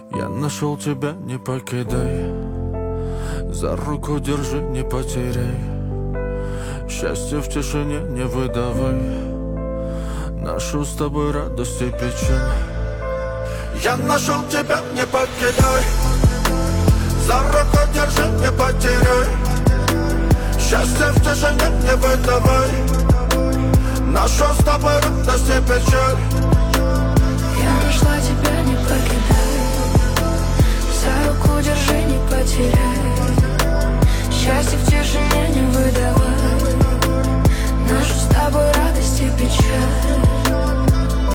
Я нашел тебя, не покидай, за руку держи, не потеряй. Счастье в тишине не выдавай, нашу с тобой радость и печаль. Я нашел тебя, не покидай, за руку держи, не потеряй. Счастье в тишине не выдавай, нашу с тобой радость и печаль.